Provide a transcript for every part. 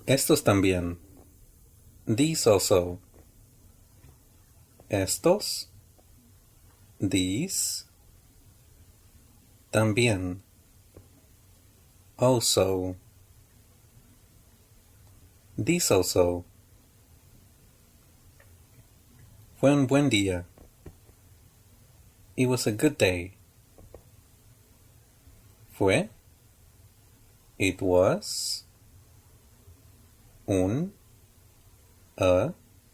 Estos también. These also. Estos. These. También. Also. These also. Fue un buen día. It was a good day. Fue. It was. Un. A.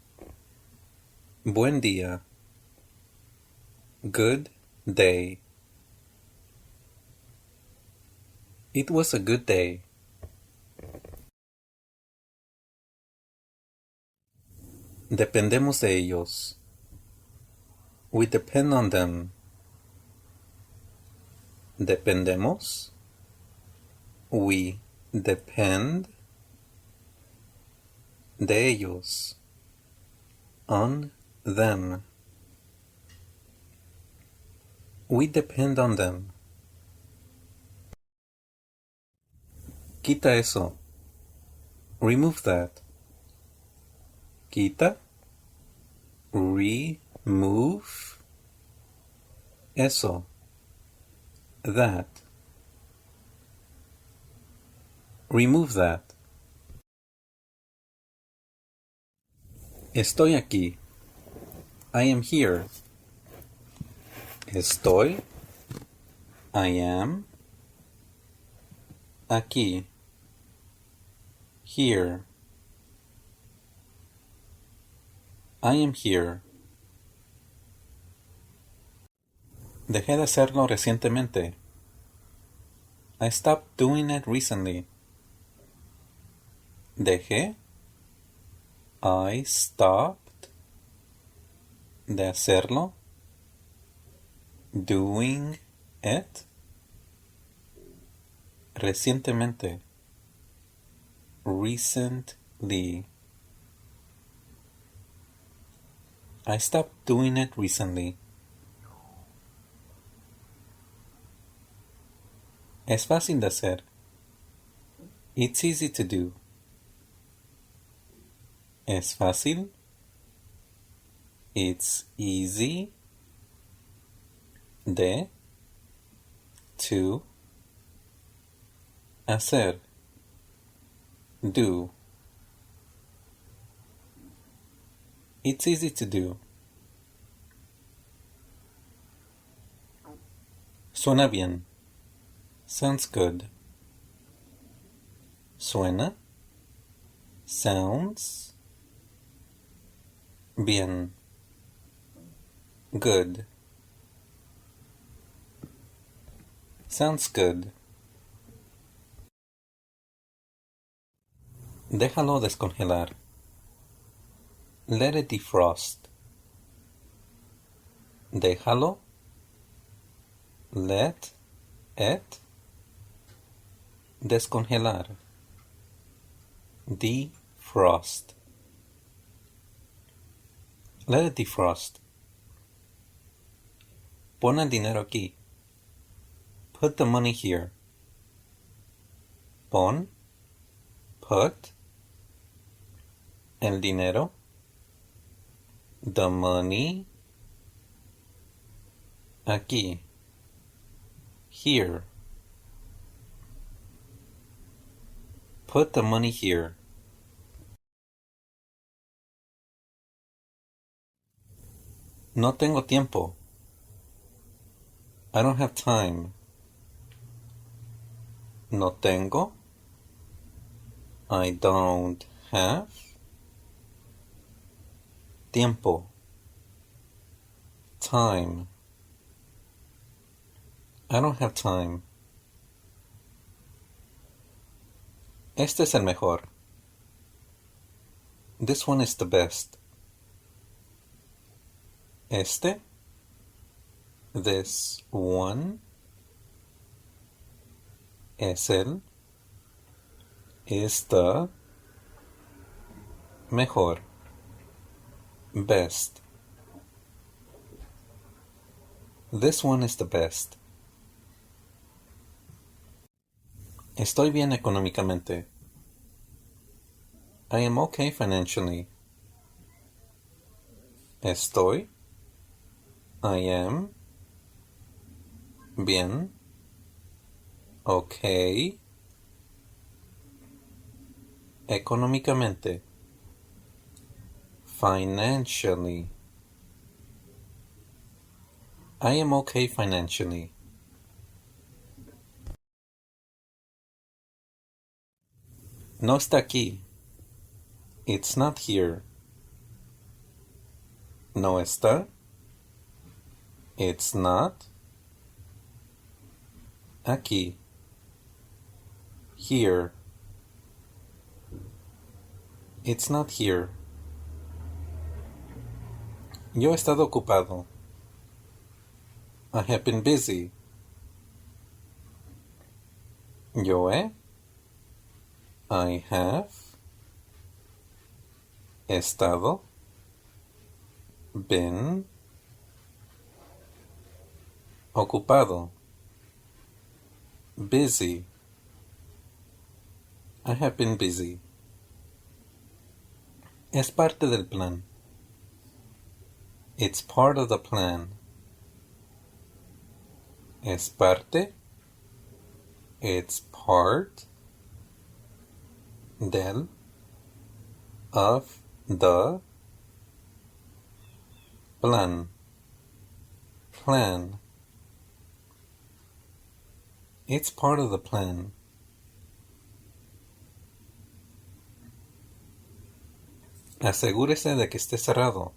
Buen día. Good day. It was a good day. Dependemos de ellos. We depend on them. Dependemos. We depend de ellos. On them. We depend on them. Quita eso. Remove that. Quita. Remove. Eso. That. Remove that. Estoy aquí. I am here. Estoy. I am. Aquí. Here. I am here. Dejé de hacerlo recientemente. I stopped doing it recently. Dejé. I stopped de hacerlo. Doing it. Recientemente. Recently. I stopped doing it recently. Es fácil de hacer. It's easy to do. Es fácil. It's easy. De. To. Hacer. Do. It's easy to do. Suena bien. Sounds good. Suena. Sounds. Bien. Good. Sounds good. Déjalo descongelar. Let it defrost. Déjalo. Let it descongelar. Defrost. Let it defrost. Pon el dinero aquí. Put the money here. Pon. Put. El dinero. The money. Aquí. Here. Put the money here. No tengo tiempo. I don't have time. No tengo. I don't have. Tiempo. Time. I don't have time. Este es el mejor. This one is the best. Este. This one. Es el. Is the. Mejor. Best. This one is the best. Estoy bien económicamente. I am okay financially. Estoy. I am. Bien. Okay. Económicamente. Financially. I am okay financially. No está aquí. It's not here. No está. It's not. Aquí. Here. It's not here. Yo he estado ocupado. I have been busy. Yo he. I have. Estado. Been. Ocupado. Busy. I have been busy. Es parte del plan. It's part of the plan. Es parte. It's part. Del. Of. The. Plan. Plan. It's part of the plan. Asegúrese de que esté cerrado.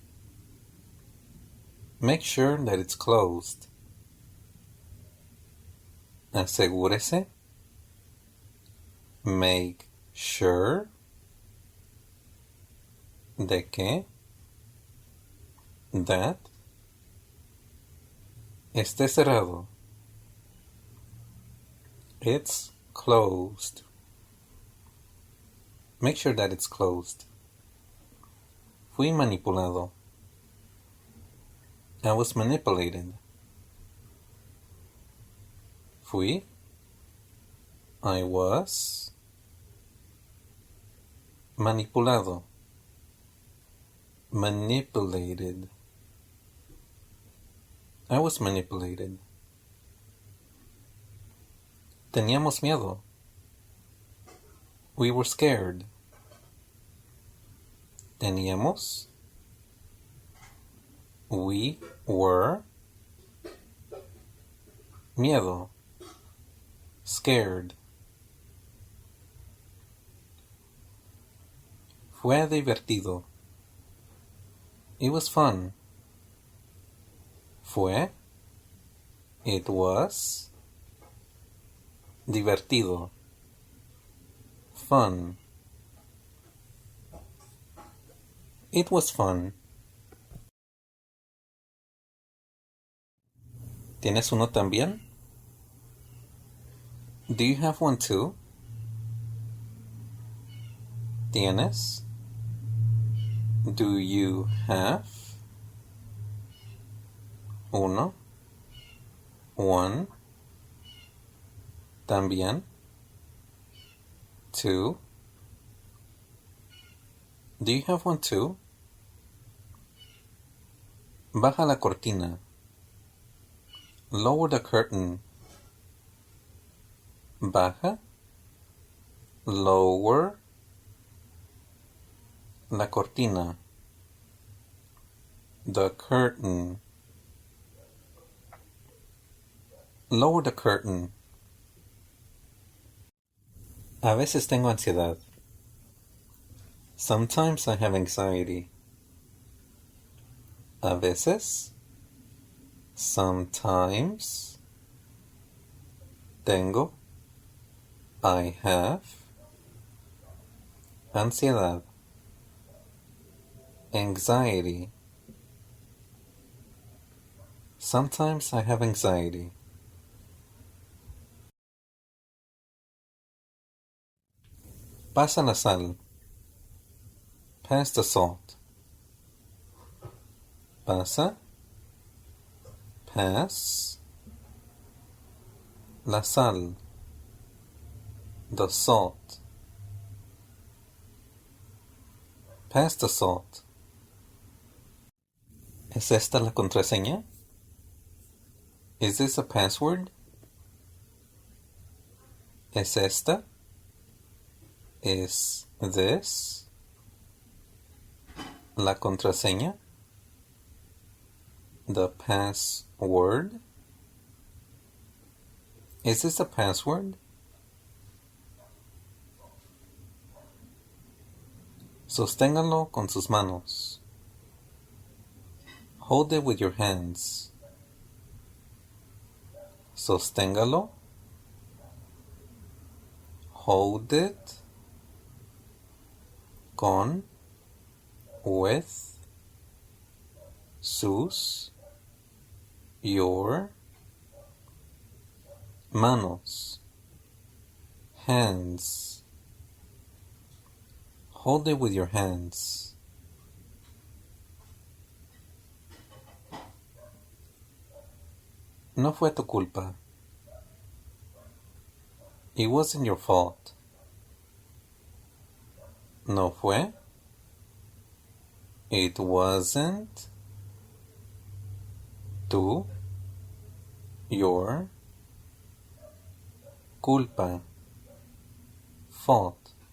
Make sure that it's closed. Asegúrese. Make sure. De que. That. Esté cerrado. It's closed. Make sure that it's closed. Fui manipulado. I was manipulated. Fui. I was. Manipulado. Manipulated. I was manipulated. Teníamos miedo. We were scared. Teníamos. We were. Miedo. Scared. Fue divertido. It was fun. Fue. It was. Divertido. Fun. It was fun. ¿Tienes uno también? Do you have one too? ¿Tienes? Do you have? Uno. One. También. Two. Do you have one too? Baja la cortina. Lower the curtain. Baja. Lower. La cortina. The curtain. Lower the curtain. A veces tengo ansiedad. Sometimes I have anxiety. A veces. Sometimes. Tengo. I have. Ansiedad. Anxiety. Sometimes I have anxiety. Pasa la sal. Pass the salt. Pasa. Pass. La sal. The salt. Pass the salt. ¿Es esta la contraseña? Is this a password? ¿Es esta? Is this la contraseña? The password? Is this a password? Sosténgalo con sus manos. Hold it with your hands. Sosténgalo. Hold it. Con. With. Sus. Your. Manos. Hands. Hold it with your hands. No fue tu culpa. It wasn't your fault. No fue. It wasn't. Tu. Your. Culpa. Fault.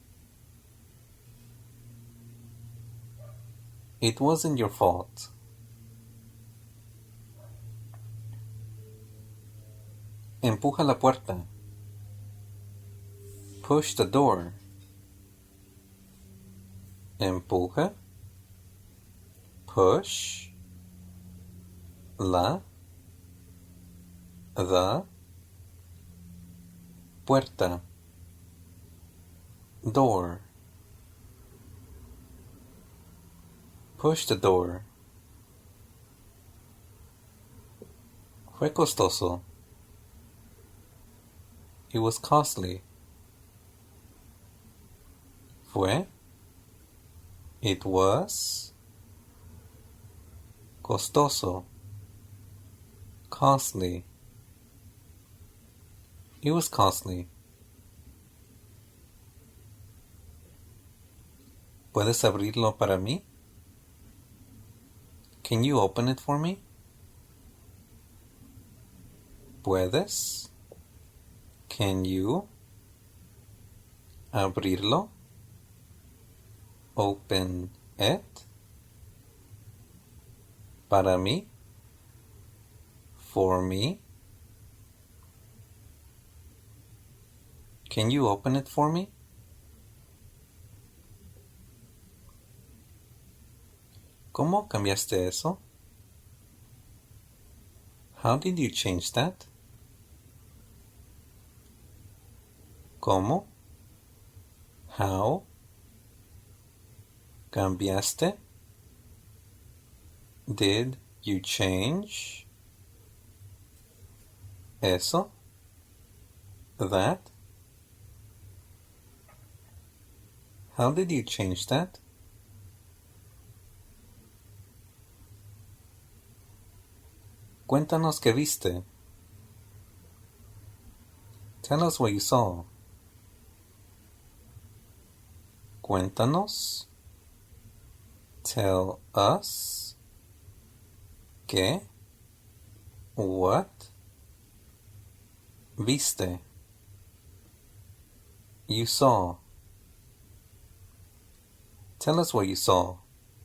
It wasn't your fault. Empuja la puerta. Push the door. Empuja. Push. La. The. Puerta. Door. Push the door. Fue costoso. It was costly. Fue. It was. Costoso. Costly. It was costly. ¿Puedes abrirlo para mí? Can you open it for me? ¿Puedes? Can you? Abrirlo? Open it? Para mí? For me? Can you open it for me? ¿Cómo cambiaste eso? How did you change that? ¿Cómo? How? ¿Cambiaste? Did you change? Eso? That? How did you change that? Cuéntanos qué viste. Tell us what you saw. Cuéntanos. Tell us. ¿Qué? What? Viste. You saw. Tell us what you saw.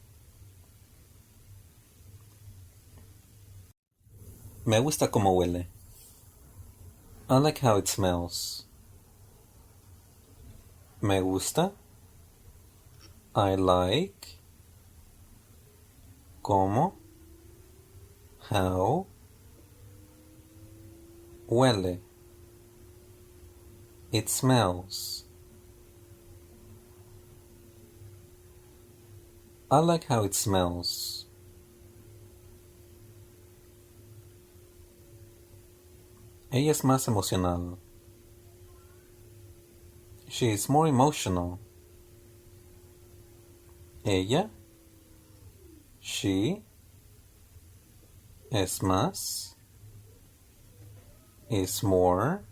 Me gusta cómo huele. I like how it smells. Me gusta. I like. Cómo. How. Huele. It smells. I like how it smells. Ella es más emocional. She is more emotional. Ella. She. Es más. Is more.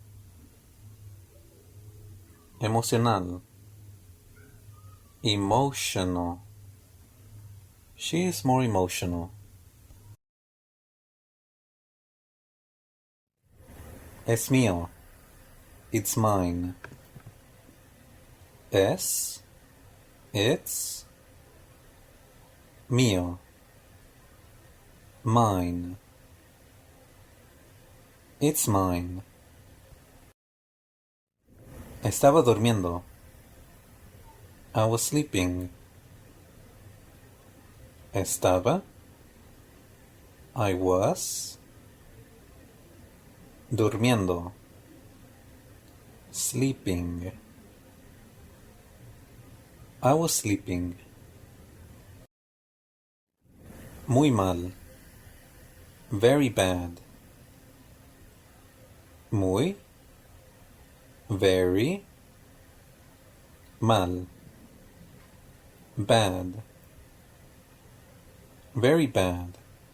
Emocional. Emotional. She is more emotional. Es mío. It's mine. Es. It's. Mío. Mine. It's mine. Estaba durmiendo. I was sleeping. Estaba. I was. Durmiendo. Sleeping. I was sleeping. Muy mal. Very bad. Muy. Very. Mal. Bad. Very bad.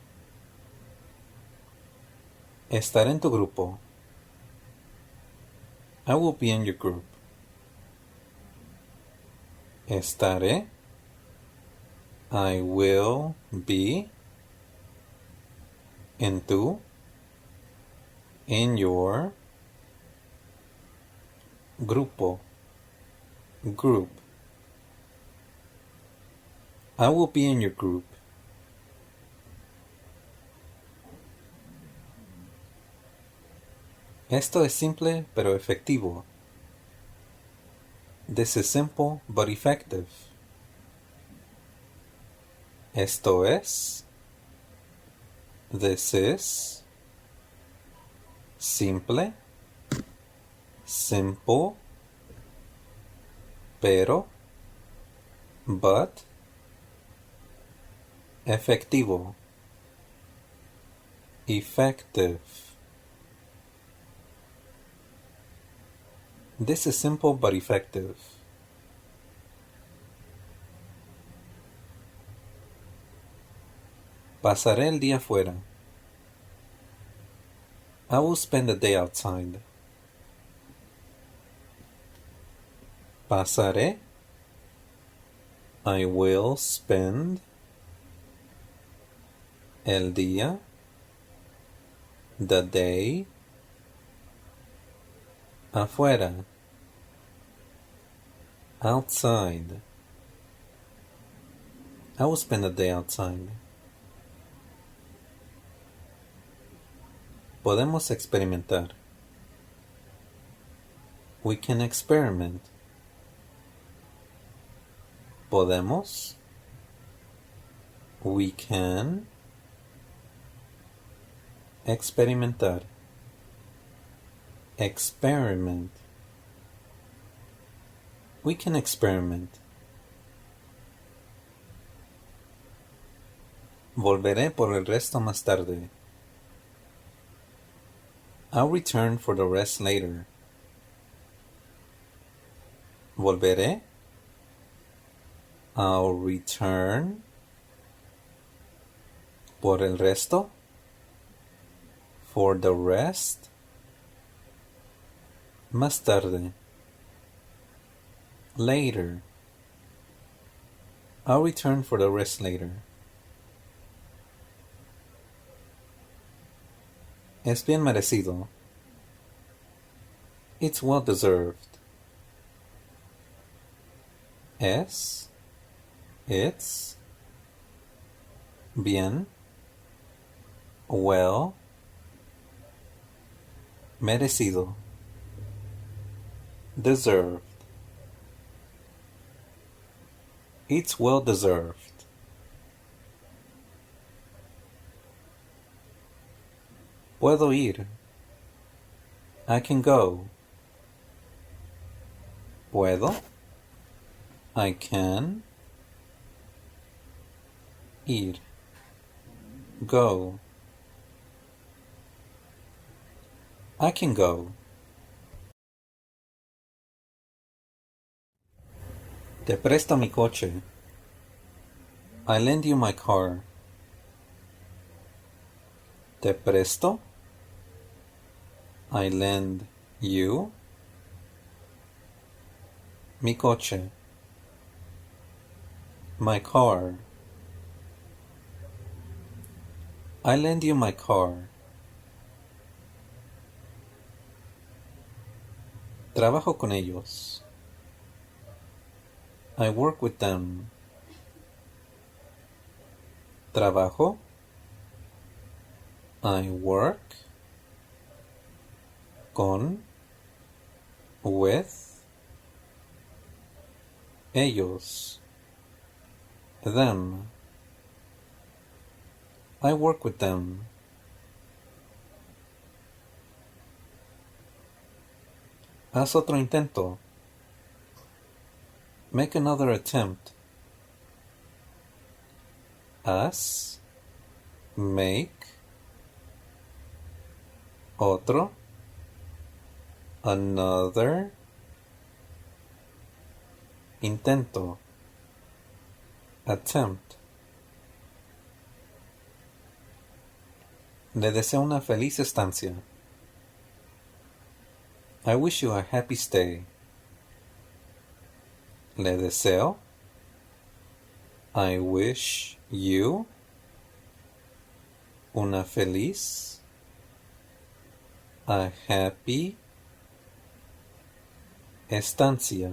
Estar en tu grupo. I will be in your group. Estaré. I will be. En tu. In your. Grupo. Group. I will be in your group. Esto es simple pero efectivo. This is simple but effective. Esto es. This is. Simple. Simple. Pero. But. Efectivo. Effective. This is simple but effective. Pasaré el día fuera. I will spend the day outside. Pasaré. I will spend. El día. The day. Afuera. Outside. I will spend the day outside. Podemos experimentar. We can experiment. Podemos. We can. Experimentar. Experiment. We can experiment. Volveré por el resto más tarde. I'll return for the rest later. Volveré. I'll return. Por el resto. For the rest. Más tarde. Later. I'll return for the rest later. Es bien merecido. It's well deserved. Es. It's. Bien. Well. Merecido. Deserved. It's well deserved. Puedo ir. I can go. Puedo. I can. Ir. Go. I can go. Te presto mi coche. I lend you my car. Te presto. I lend you. Mi coche. My car. I lend you my car. Trabajo con ellos. I work with them. Trabajo. I work. Con. With. Ellos. Them. I work with them. Haz otro intento. Make another attempt. Haz. Make. Otro. Another. Intento. Attempt. Le deseo una feliz estancia. I wish you a happy stay. Le deseo. I wish you una feliz, a happy estancia.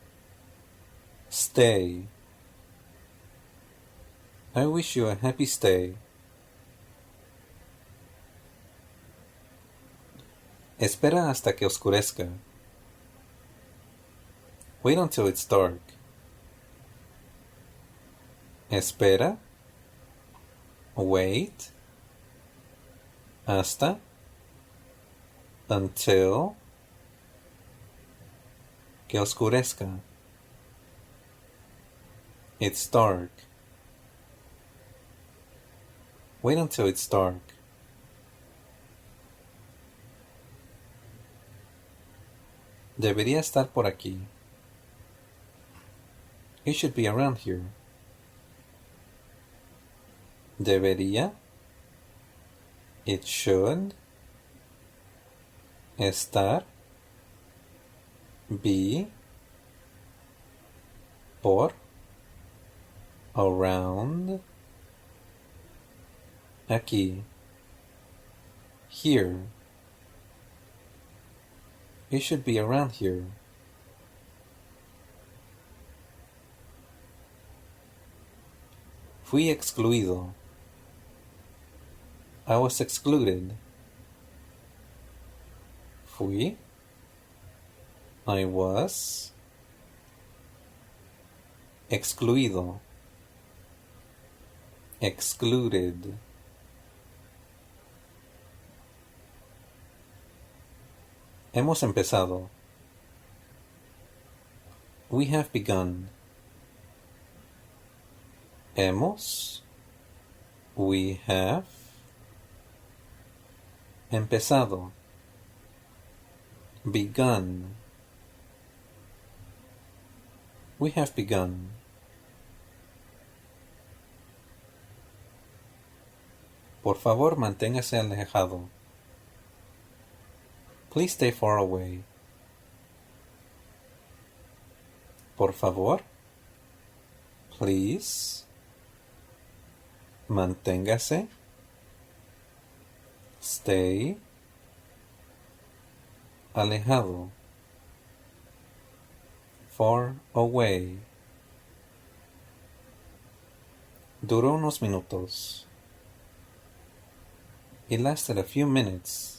Stay. I wish you a happy stay. Espera hasta que oscurezca. Wait until it's dark. Espera. Wait. Hasta. Until. Que oscurezca. It's dark. Wait until it's dark. Debería estar por aquí. It should be around here. Debería. It should. Estar. Be. Por. Around. Aquí. Here. It should be around here. Fui excluido. I was excluded. Fui. I was. Excluido. Excluded. Hemos empezado. We have begun. Hemos. We have. Empezado. Begun. We have begun. Por favor, manténgase alejado. Please stay far away. Por favor. Please. Manténgase. Stay. Alejado. Far away. Duró unos minutos. It lasted a few minutes.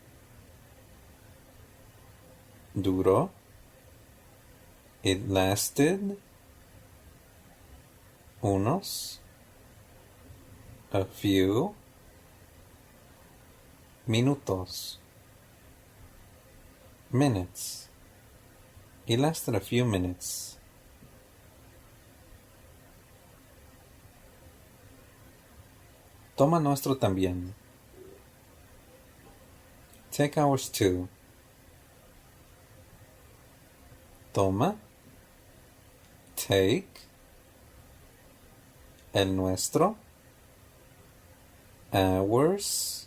Duró. It lasted. Unos. A few. Minutos. Minutes. It lasted a few minutes. Toma nuestro también. Take ours too. Toma. Take. El nuestro. Ours.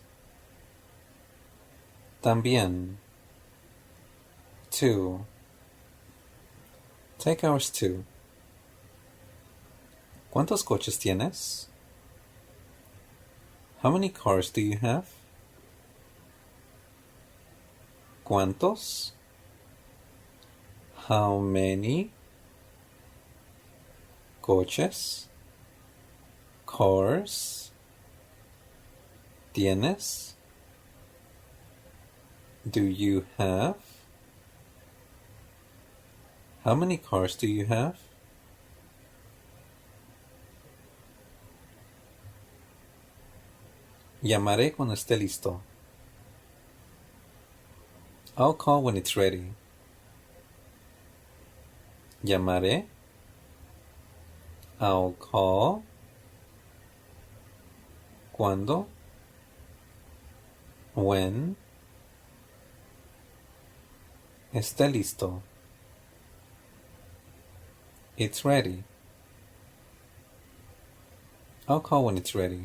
También. Too. Take ours too. ¿Cuántos coches tienes? How many cars do you have? ¿Cuántos? How many coches? Cars tienes? Do you have? How many cars do you have? Llamaré cuando esté listo. I'll call when it's ready. Llamaré. I'll call. Cuando. When. Esté listo. It's ready. I'll call when it's ready.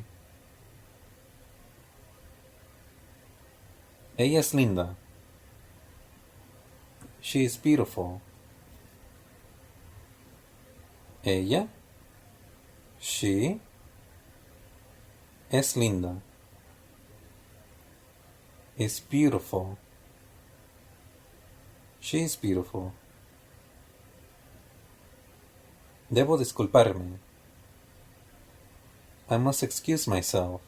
Ella es linda. She is beautiful. Ella. She. Es linda. Is beautiful. She is beautiful. Debo disculparme. I must excuse myself.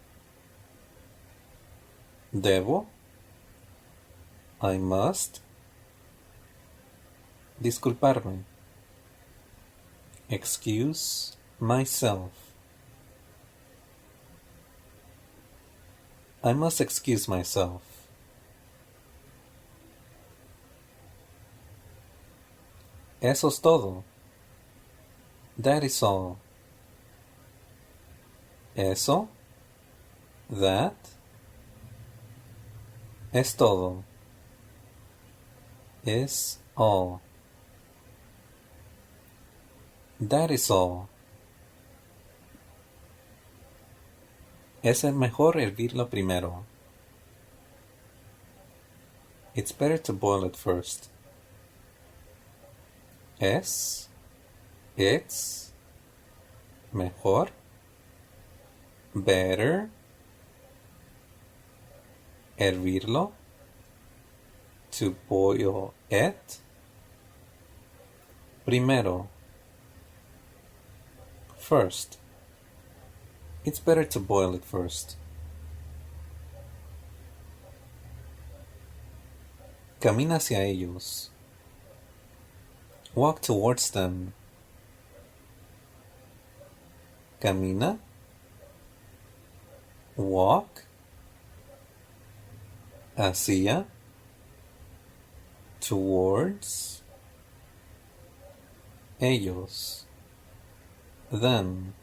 Debo. I must. Disculparme. Excuse myself. I must excuse myself. Eso es todo. That is all. Eso. That. Es todo. Is all. That is all. Es mejor hervirlo primero. It's better to boil it first. Es. It's. Mejor. Better. Hervirlo. To boil it. Primero. First. It's better to boil it first. Camina hacia ellos. Walk towards them. Camina. Walk. Hacia. Towards. Ellos. Them.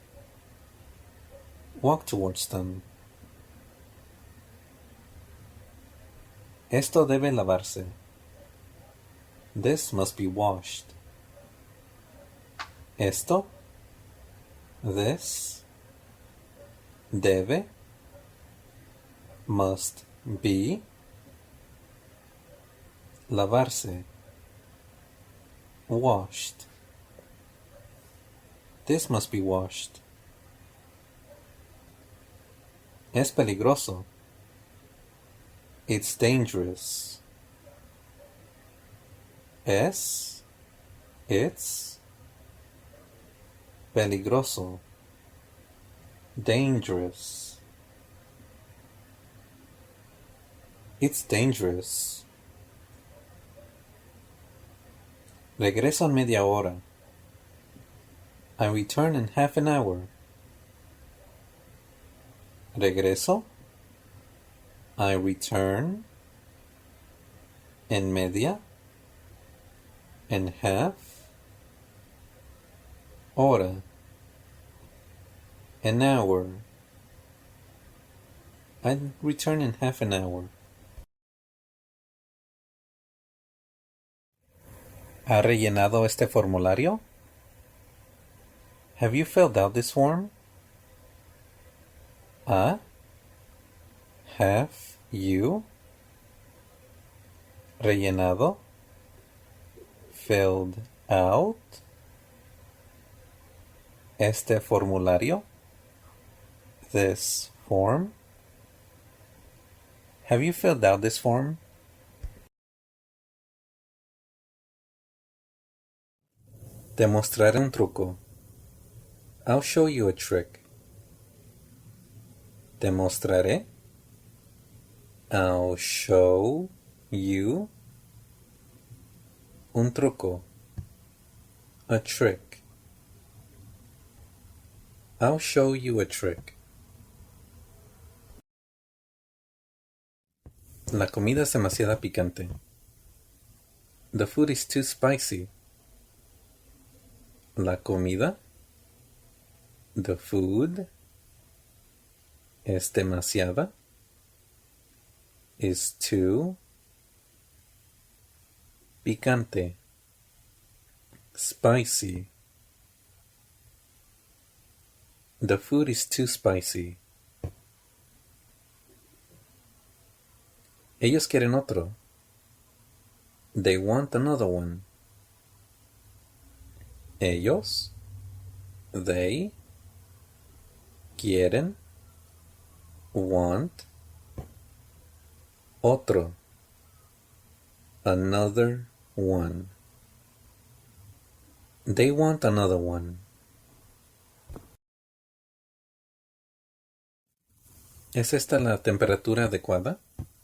Walk towards them. Esto debe lavarse. This must be washed. Esto. This. Debe. Must be. Lavarse. Washed. This must be washed. Es peligroso. It's dangerous. Es. It's. Peligroso. Dangerous. It's dangerous. Regreso en media hora. I return in half an hour. Regreso. I return. En media. En half. Hora. An hour. I return in half an hour. ¿Ha rellenado este formulario? Have you filled out this form? Have you rellenado, filled out este formulario, this Form? Have you filled out this form? Te mostraré un truco. I'll show you a trick. Te mostraré. I'll show you un truco. A trick. I'll show you a trick. La comida es demasiado picante. The food is too spicy. La comida. The food. Es demasiada. Is too. Picante. Spicy. The food is too spicy. Ellos quieren otro. They want another one. Ellos. They. Quieren. Want. Otro. Another one. They want another one. ¿Es esta la temperatura adecuada?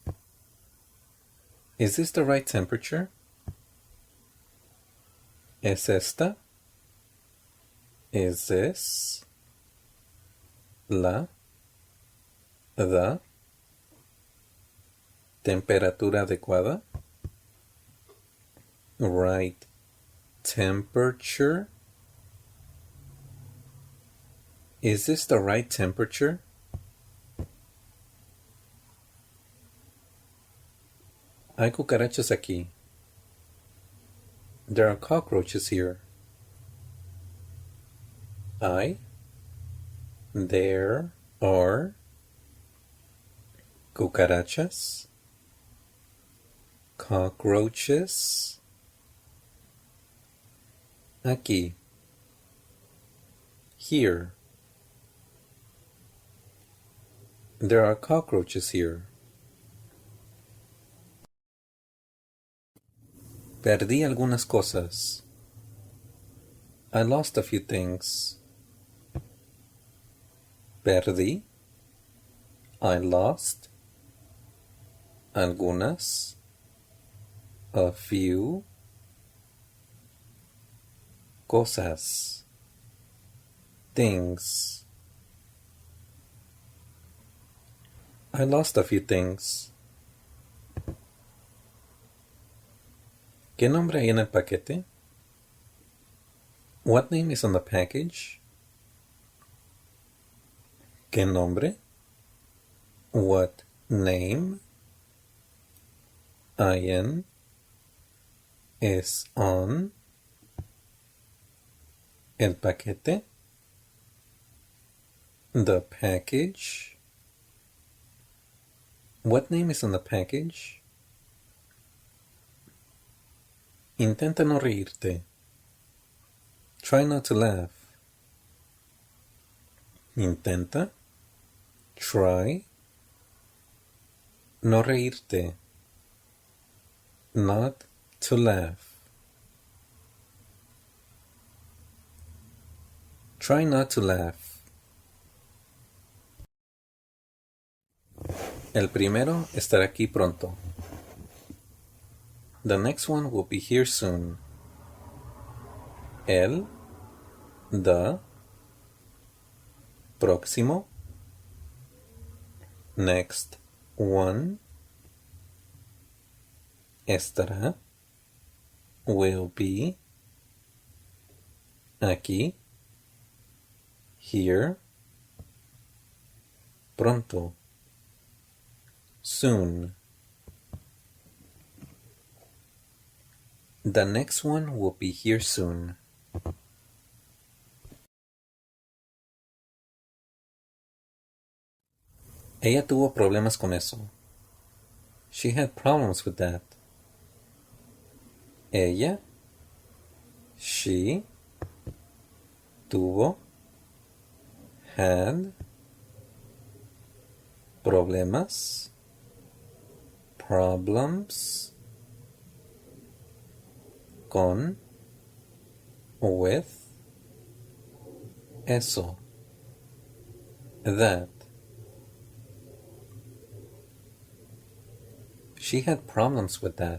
Is this the right temperature? ¿Es esta? Is this la the temperatura adecuada? Right temperature? Is this the right temperature? Hay cucarachas aquí. There are cockroaches here. There are cucarachas, cockroaches, aquí, here. There are cockroaches here. Perdí algunas cosas. I lost a few things. Perdí. I lost. Algunas. A few. Cosas. Things. I lost a few things. ¿Qué nombre hay en el paquete? What name is on the package? ¿Qué nombre? What name? IN is on el paquete. The package. What name is on the package? Intenta no reírte. Try not to laugh. Intenta. Try. No reírte. Not to laugh. Try not to laugh. El primero estará aquí pronto. The next one will be here soon. El, the, próximo, next one, estará, will be, aquí, here, pronto, soon. The next one will be here soon. Ella tuvo problemas con eso. She had problems with that. Ella, she, tuvo, had, problemas, problems, con, with, eso, that. She had problems with that.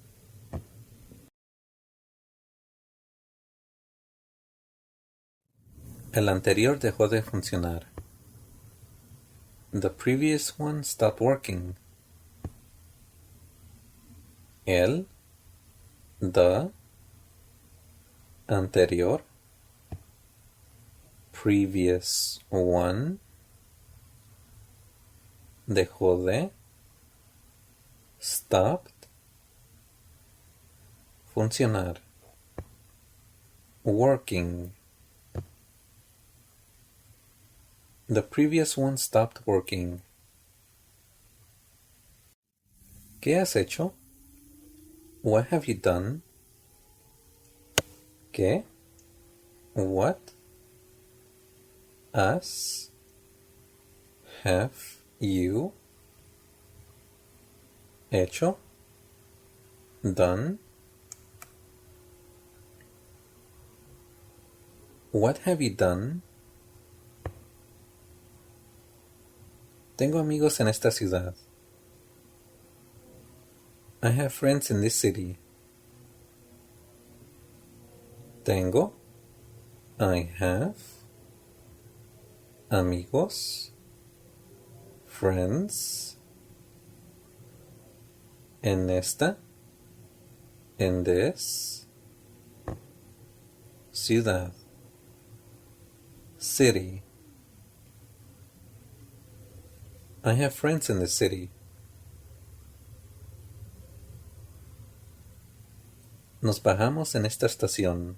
El anterior dejó de funcionar. The previous one stopped working. El, the, anterior, previous one, dejó de, stopped, funcionar, working. The previous one stopped working. ¿Qué has hecho? What have you done? ¿Qué? What? Has? Have you? Hecho? Done? What have you done? Tengo amigos en esta ciudad. I have friends in this city. Tengo. I have. Amigos. Friends. En esta. In this. Ciudad. City. I have friends in the city. Nos bajamos en esta estación.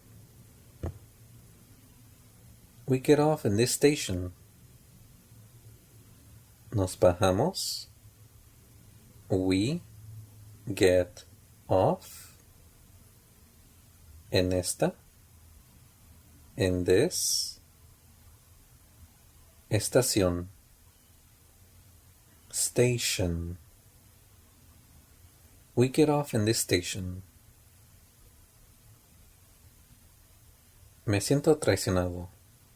We get off in this station. Nos bajamos. We get off. En esta. In this. Estación. Station. We get off in this station. Me siento traicionado.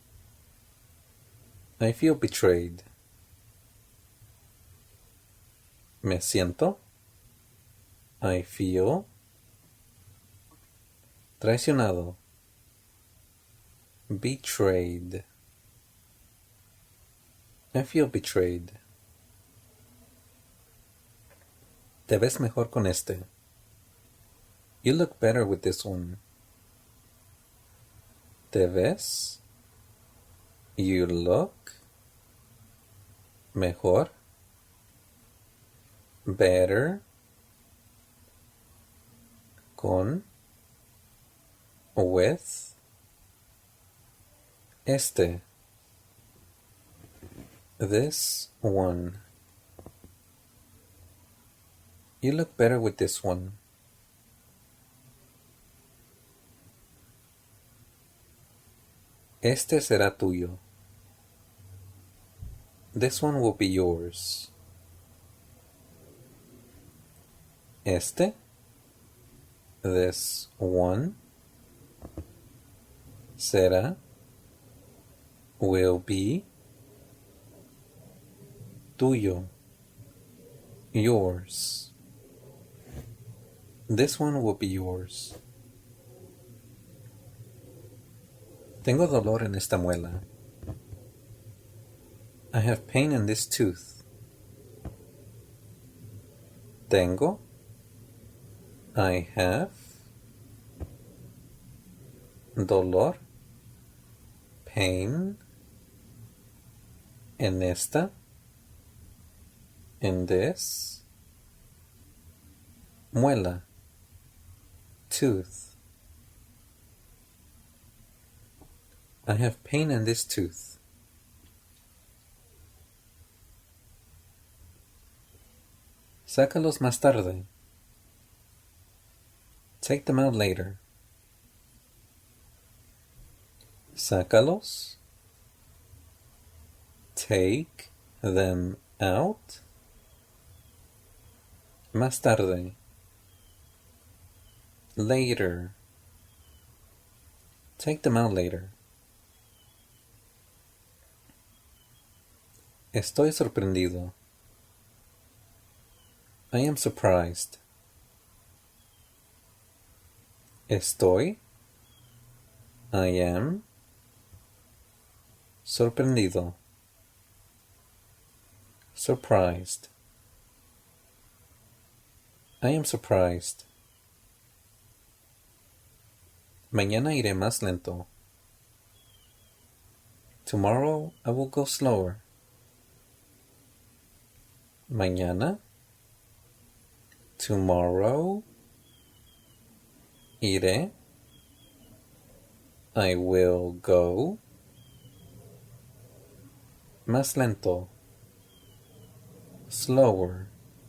I feel betrayed. Me siento. I feel. Traicionado. Betrayed. I feel betrayed. Te ves mejor con este. You look better with this one. Te ves. You look. Mejor. Better. Con. With. Este. This one. You look better with this one. Este será tuyo. This one will be yours. Este. This one. Será. Will be. Tuyo. Yours. This one will be yours. Tengo dolor en esta muela. I have pain in this tooth. Tengo. I have. Dolor. Pain. En esta. In this. Muela. Tooth. I have pain in this tooth. Sácalos más tarde. Take them out later. Sácalos. Take them out. Más tarde. Later. Take them out later. Estoy sorprendido. I am surprised. Estoy. I am. Sorprendido. Surprised. I am surprised. Mañana iré más lento. Tomorrow I will go slower. Mañana. Tomorrow. Iré. I will go. Más lento. Slower.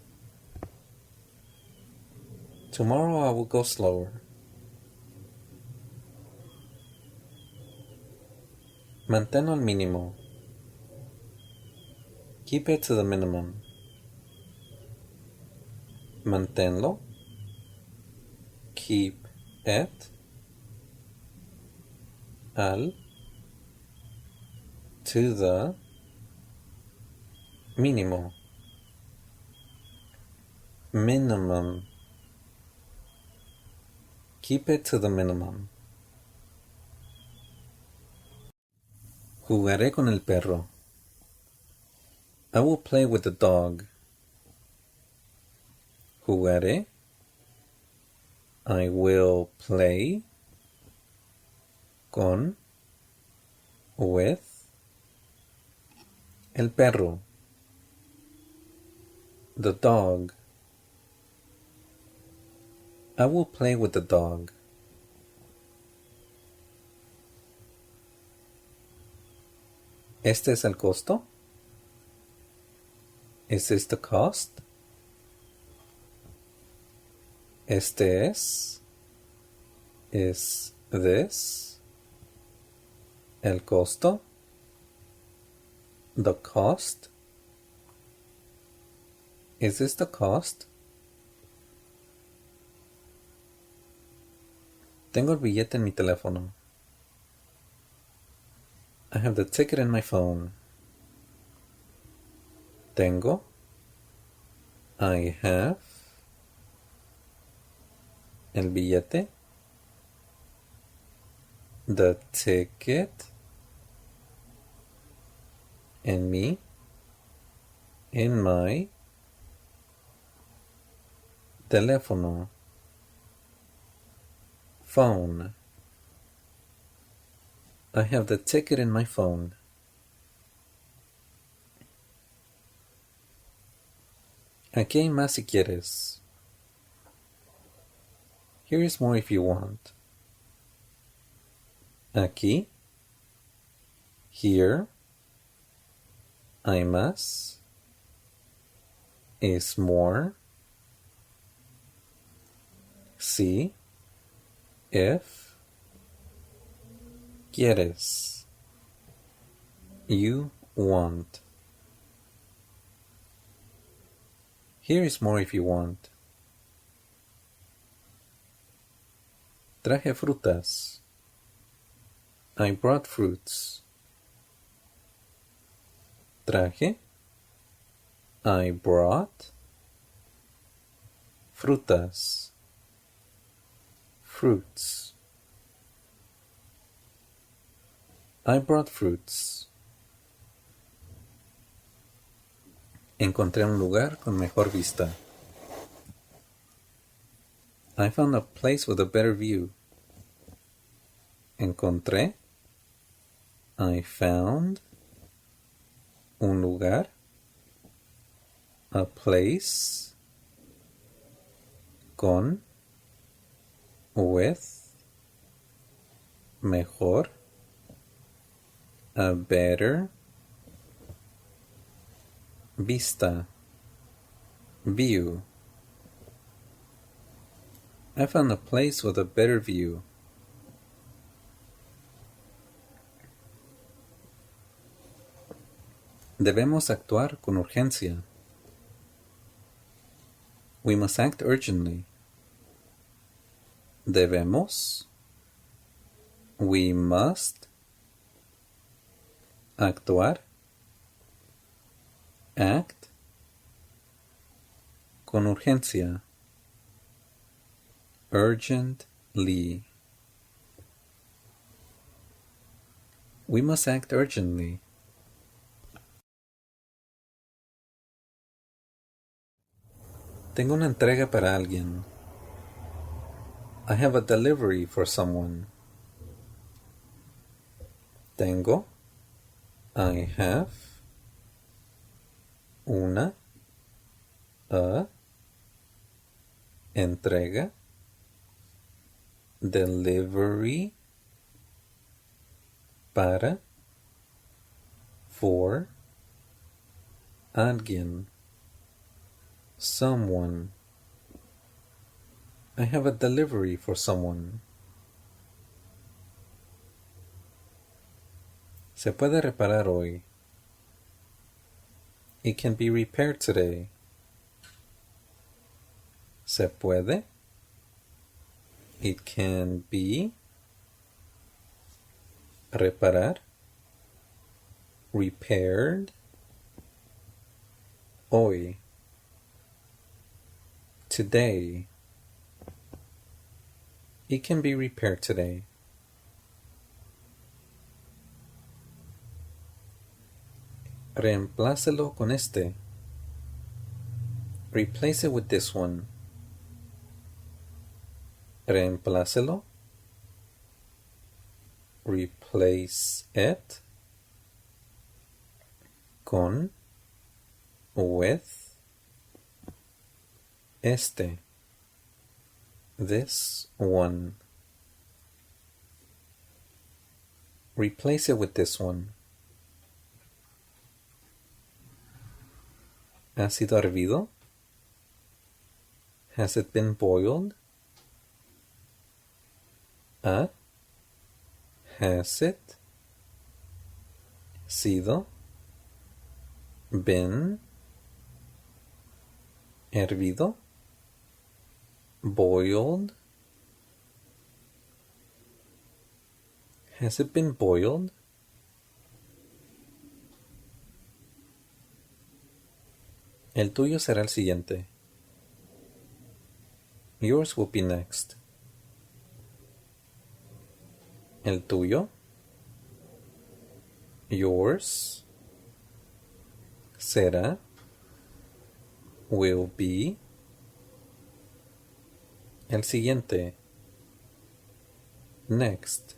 Tomorrow I will go slower. Manténlo al mínimo. Keep it to the minimum. Manténlo. Keep it. Al. To the. Mínimo. Minimum. Keep it to the minimum. Jugaré con el perro. I will play with the dog. Jugaré. I will play. Con. With. El perro. The dog. I will play with the dog. ¿Este es el costo? Is this the cost? Este es. Is this. El costo. The cost. Is this the cost? Tengo el billete en mi teléfono. I have the ticket in my phone. Tengo. I have. El billete. The ticket. En mi. In my. Teléfono. Phone. I have the ticket in my phone. Aquí hay más si quieres. Here is more if you want. Aquí. Here. Hay más. Is more. Si. If. Quieres. You want. Here is more if you want. Traje frutas. I brought fruits. Traje. I brought. Frutas. Fruits. I brought fruits. Encontré un lugar con mejor vista. I found a place with a better view. Encontré. I found. Un lugar. A place. Con. With. Mejor. A better. Vista. View. I found a place with a better view. Debemos actuar con urgencia. We must act urgently. Debemos. We must. Actuar. Act. Con urgencia. Urgently. We must act urgently. Tengo una entrega para alguien. I have a delivery for someone. Tengo. I have. Una. A. Entrega. Delivery. Para. For. Alguien. Someone. I have a delivery for someone. Se puede reparar hoy. It can be repaired today. Se puede. It can be. Reparar. Repaired. Hoy. Today. It can be repaired today. Reemplácelo con este. Replace it with this one. Reemplácelo. Replace it. Con. With. Este. This one. Replace it with this one. ¿Ha sido hervido? Has it been boiled? Has it sido been hervido? Boiled? Has it been boiled? El tuyo será el siguiente. Yours will be next. El tuyo. Yours. Será. Will be. El siguiente. Next.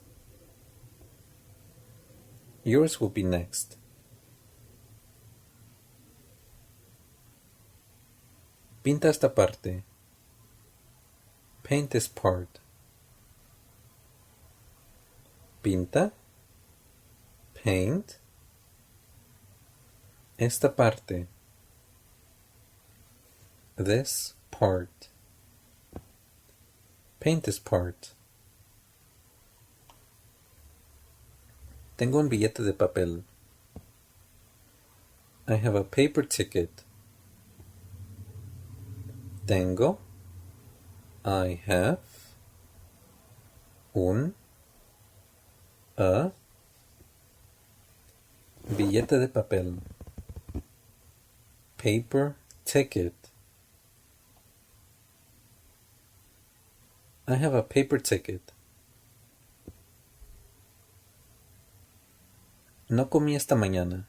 Yours will be next. Pinta esta parte. Paint this part. Pinta. Paint. Esta parte. This part. Paint this part. Tengo un billete de papel. I have a paper ticket. Tengo. I have. Un. A. Billete de papel. Paper ticket. I have a paper ticket. No comí esta mañana.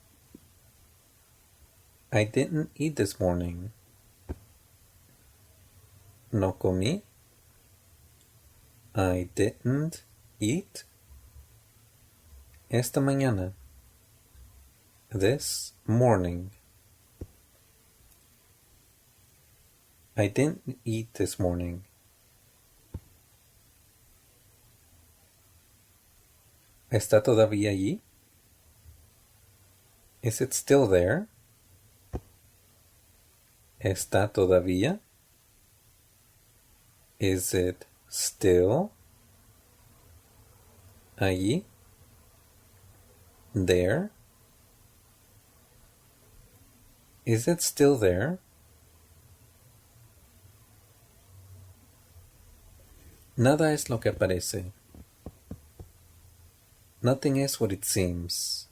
I didn't eat this morning. No comí. I didn't eat. Esta mañana. This morning. I didn't eat this morning. ¿Está todavía allí? Is it still there? ¿Está todavía? Is it still? Allí? There? Is it still there? Nada es lo que parece. Nothing is what it seems.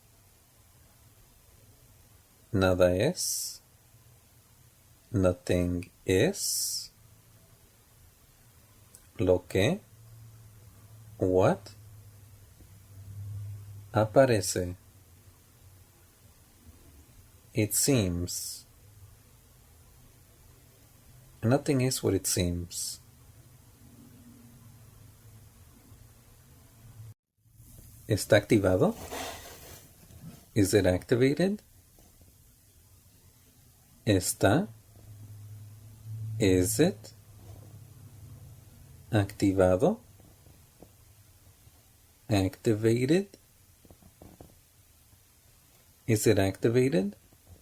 Nada es. Nothing is. Lo que. What. Aparece. It seems. Nothing is what it seems. ¿Está activado? Is it activated? ¿Está? Is it? Activado? Activated? Is it activated?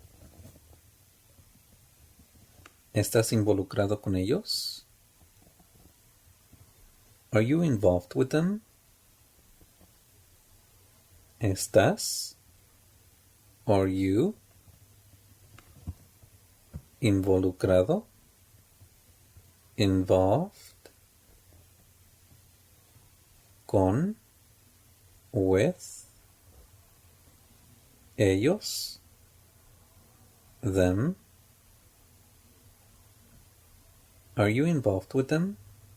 ¿Estás involucrado con ellos? Are you involved with them? ¿Estás? Are you? Involucrado? Involved? Con? With? Ellos? Them? Are you involved with them?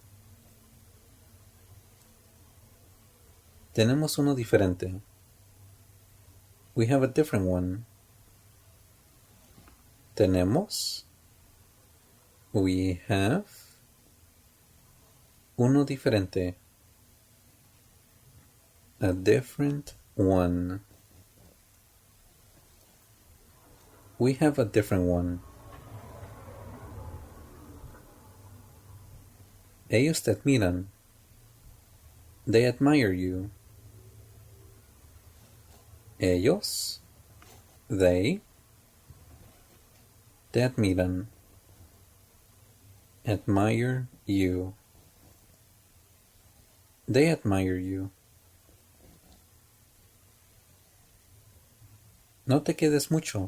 Tenemos uno diferente. We have a different one. Tenemos. We have. Uno diferente. A different one. We have a different one. Ellos te admiran. They admire you. Ellos, they, te admiran. Admire you. They admire you. No te quedes mucho.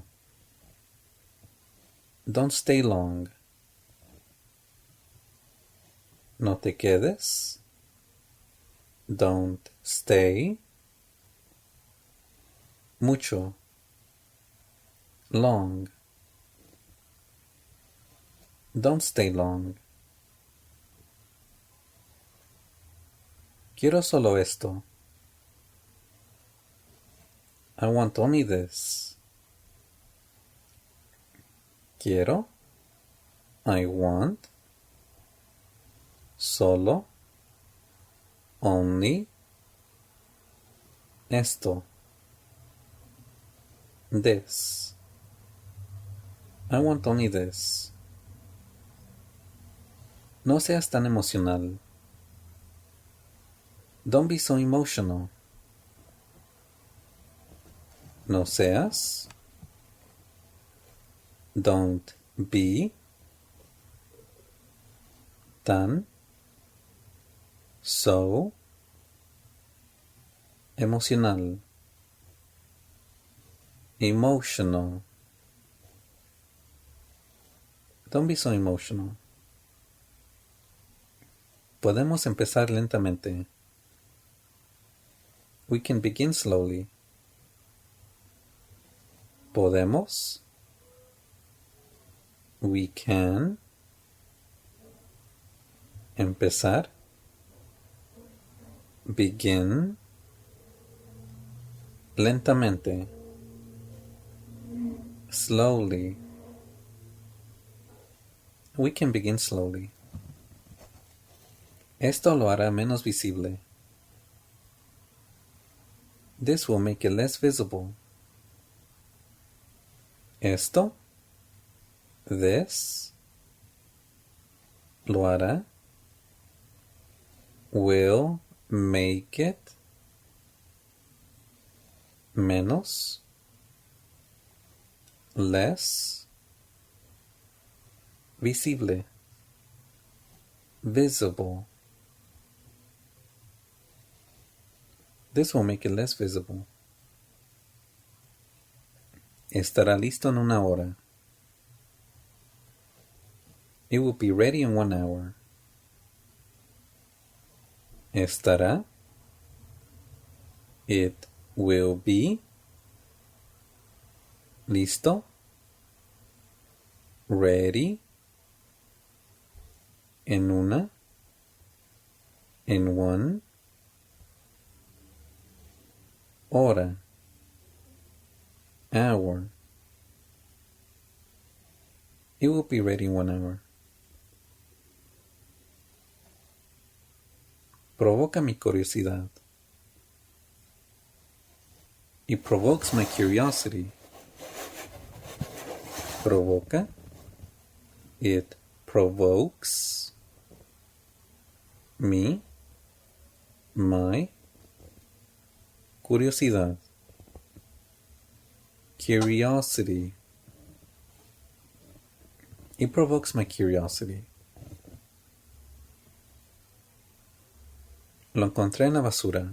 Don't stay long. No te quedes. Don't stay. Mucho. Long. Don't stay long. Quiero solo esto. I want only this. Quiero. I want. Solo. Only. Esto. This. I want only this. No seas tan emocional. Don't be so emotional. No seas. Don't be. Tan. So. Emocional. Emotional. Don't be so emotional. Podemos empezar lentamente. We can begin slowly. Podemos. We can. Empezar. Begin. Lentamente. Slowly. We can begin slowly. Esto lo hará menos visible. This will make it less visible. Esto. This. Lo hará. Will make it menos. Less. Visible. Visible. This will make it less visible. Estará listo en una hora. It will be ready in 1 hour. Estará. It will be. Listo. Ready. En una. In 1 hora. Hour. It will be ready in 1 hour. Provoca mi curiosidad. It provokes my curiosity. Provoca. It provokes me, my curiosidad. Curiosity. It provokes my curiosity. Lo encontré en la basura.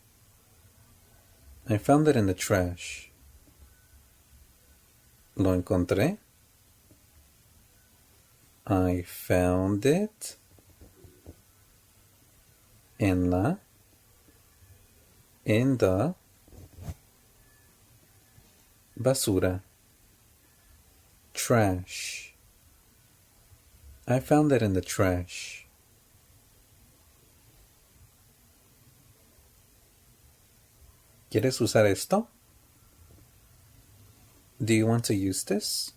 I found it in the trash. Lo encontré. I found it en the basura. Trash. I found it in the trash. ¿Quieres usar esto? Do you want to use this?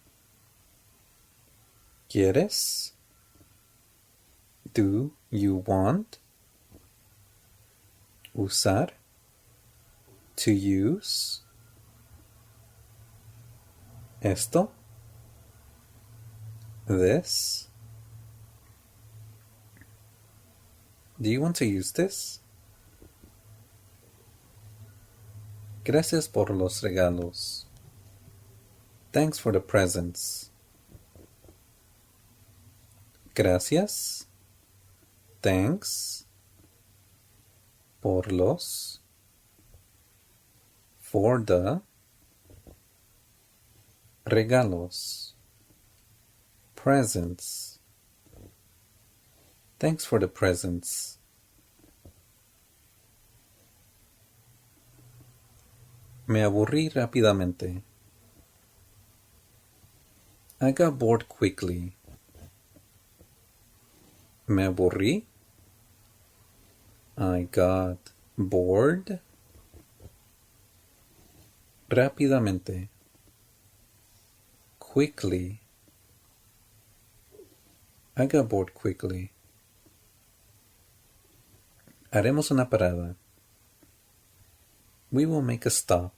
¿Quieres? Do you want? Usar. To use. Esto. This. Do you want to use this? Gracias por los regalos. Thanks for the presents. Gracias. Thanks. Por los. For the. Regalos. Presents. Thanks for the presents. Me aburrí rápidamente. I got bored quickly. Me aburrí. I got bored. Rápidamente. Quickly. I got bored quickly. Haremos una parada. We will make a stop.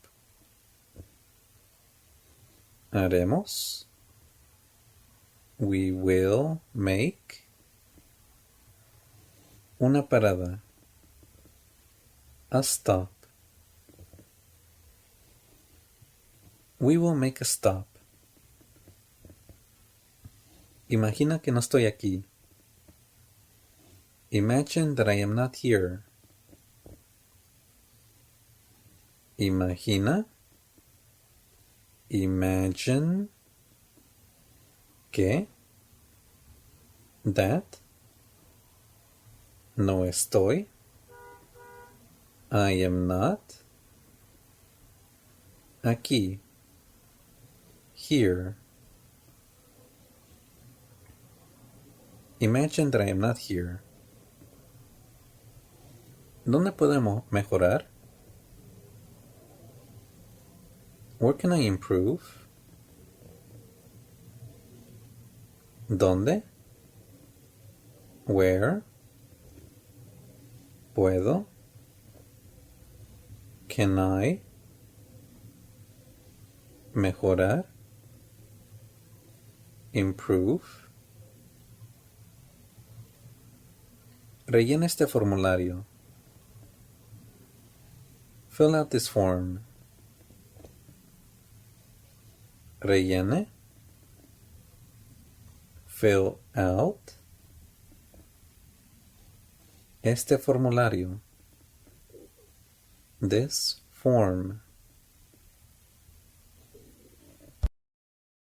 Haremos. We will make. Una parada. A stop. We will make a stop. Imagina que no estoy aquí. Imagine that I am not here. Imagina. Imagine. Que. That. No estoy. I am not. Aquí. Here. Imagine that I am not here. ¿Dónde podemos mejorar? Where can I improve? ¿Dónde? Where? ¿Puedo? Can I? Mejorar. Improve. Rellena este formulario. Fill out this form. Rellene. Fill out. Este formulario. This form.